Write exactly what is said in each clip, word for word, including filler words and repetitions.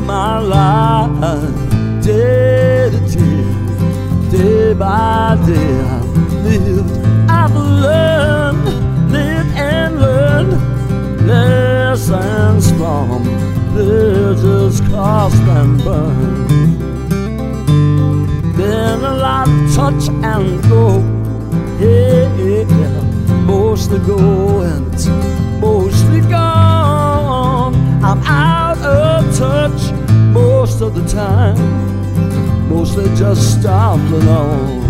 my life, day to day, day by day. I've lived, I've learned, lived and learned lessons from pleasures cost and burn. Been a lot of touch and go, yeah, yeah, mostly go and it's mostly gone. I'm out of touch most of the time, mostly just stumbling on.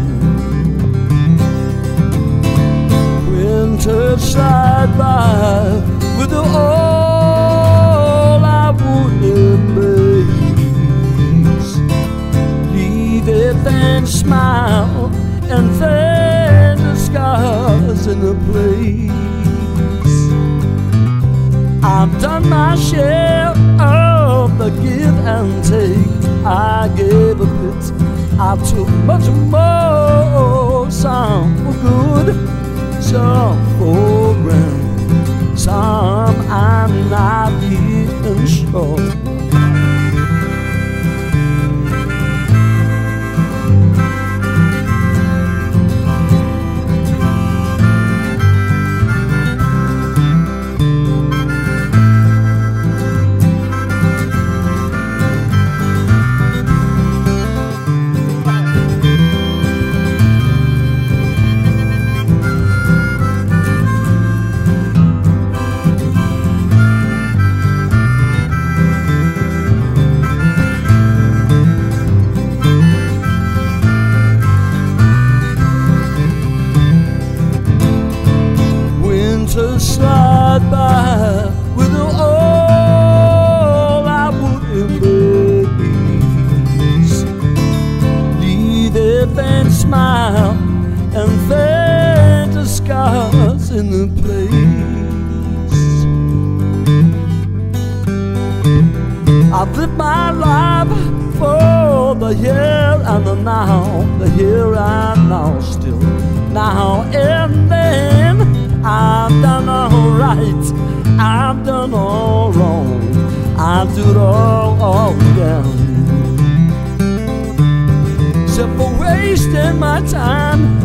Winter slide by with the all I would embrace. Leave it and smile and fan the scars in the place. I've done my share of the give and take. I gave a bit, I took much more. Some for good, some for granted, some I'm not even sure. To slide by with all I would embrace. Leave it and smile and faint the scars in the place. I've lived my life for the here and the now, the here and now, still now and then. I've done all right, I've done all wrong, I'll do it all, all again. Except for wasting my time